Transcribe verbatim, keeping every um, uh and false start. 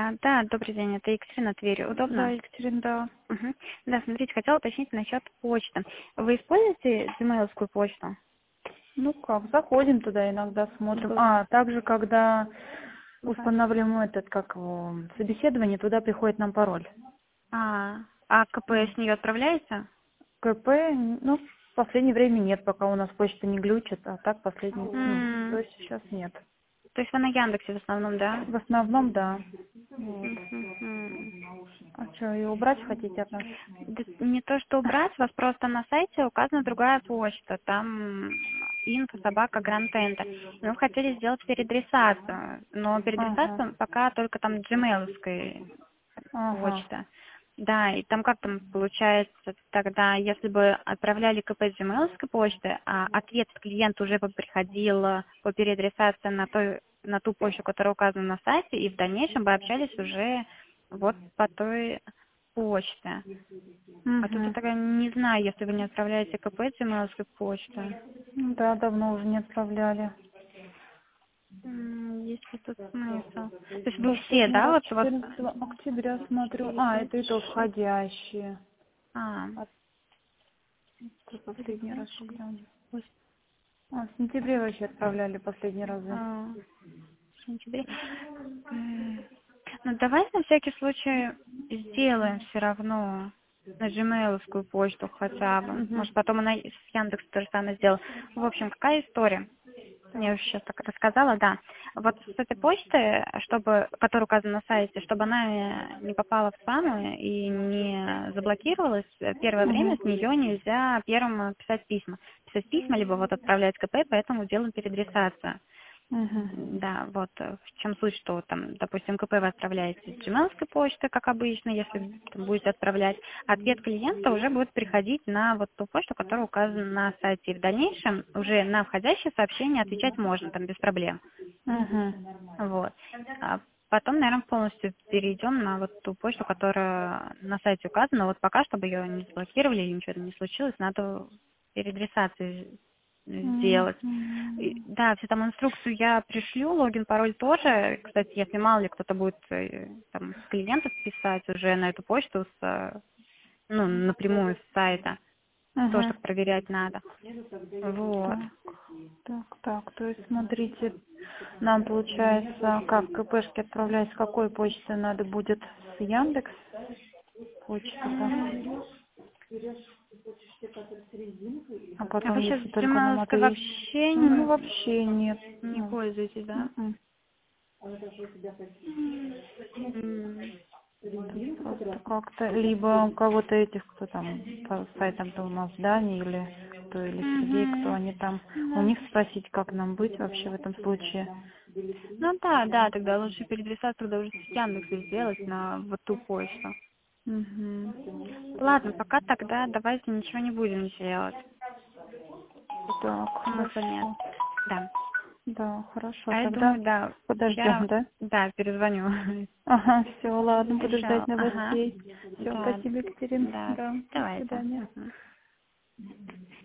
А, да, добрый день, это Екатерина Тверь. Да, Удобно? Екатерина, да. Мгм. Да, смотрите, хотела уточнить насчет почты. Вы используете gmail-скую почту? Ну как, заходим туда иногда, смотрим. Б- А, также, когда б- устанавливаем этот, как его, собеседование, туда приходит нам пароль. А, а КП М. с нее отправляется? КП, ну, в последнее время нет, пока у нас почта не глючит, а так последний, ну, то М, есть сейчас нет. То есть вы на Яндексе в основном, да? В основном, да. Вот. Мгм. А что, ее убрать хотите от нас? Да не то, что убрать, у вас просто на сайте указана другая почта, там инфо собака грантента. Мы хотели сделать переадресацию, но Ага, переадресацию пока только там gmail-овской ага. почта. Да, и там как там получается тогда, если бы отправляли КП с gmail-овской почты, а ответ от клиента уже бы приходил э, по переадресации на, той, на ту почту, которая указана на сайте, и в дальнейшем бы общались уже вот по той почте. А тут я Угу. тогда не знаю, если вы не отправляете КП с gmail-овской почты. Да, давно уже не отправляли. М, Есть ли тут смысл? То есть вы все, Последний да, раз вот у вас... четырнадцатого октября смотрю. А, это и то входящие. А, А это последний раз когда? у них? А, в сентябре вообще отправляли последние разы. а, в сентябре. М, Ну, давай на всякий случай сделаем все равно на gmail-овскую почту хотя бы. Угу. Может, потом она и с Яндекс то же самое сделала. В общем, какая история? Я уже сейчас так рассказала, да. Вот с этой почты, чтобы, которая указана на сайте, чтобы она не попала в спам и не заблокировалась, первое время Угу. с нее нельзя первым писать письма. Писать письма, либо вот отправлять КП, поэтому делаем переадресацию. Угу. Да, вот э, в чем суть, что там, допустим, КП вы отправляете с gmail-ской почты, как обычно, если там будете отправлять, ответ клиента уже будет приходить на вот ту почту, которая указана на сайте. И в дальнейшем уже на входящее сообщение отвечать можно, там, без проблем. Угу. Вот. А потом, наверное, полностью перейдем на вот ту почту, которая на сайте указана. Вот пока, чтобы ее не заблокировали или ничего не случилось, надо переадресацию сделать. И, Угу. да, всю там инструкцию я пришлю, логин, пароль тоже. Кстати, если мало ли кто-то будет э, там с клиентов писать уже на эту почту с, э, ну, напрямую с сайта, тоже Угу. так проверять надо. Вот. Так, так, так. То есть, смотрите, нам получается, как КПшки отправлять, с какой почты надо будет? С Яндекс почты, М, да? А А потом, вы сейчас если только на gmail мотове. вообще Ну, не, вообще нет. не Ну, пользуетесь, да? м-м. М, Просто как-то, либо у кого-то этих, кто там по сайтам-то у нас, Дани или кто, или Сергей, кто мгм. они там, у Да. них спросить, как нам быть вообще в этом случае. Ну да, да, тогда лучше переадресацию тогда уже с Яндекса сделать на вот ту почту. Угу. Ладно, пока тогда давайте ничего не будем делать. Так, Смысла нет. хорошо. Да. Да, хорошо. А я Тогда думаю, да, подождем, я, да? да, перезвоню. Ага, все, ладно, буду Хорошо, ждать ага. новостей. Все, Да, спасибо, Екатерина. да, Да, до давайте. свидания. Мгм.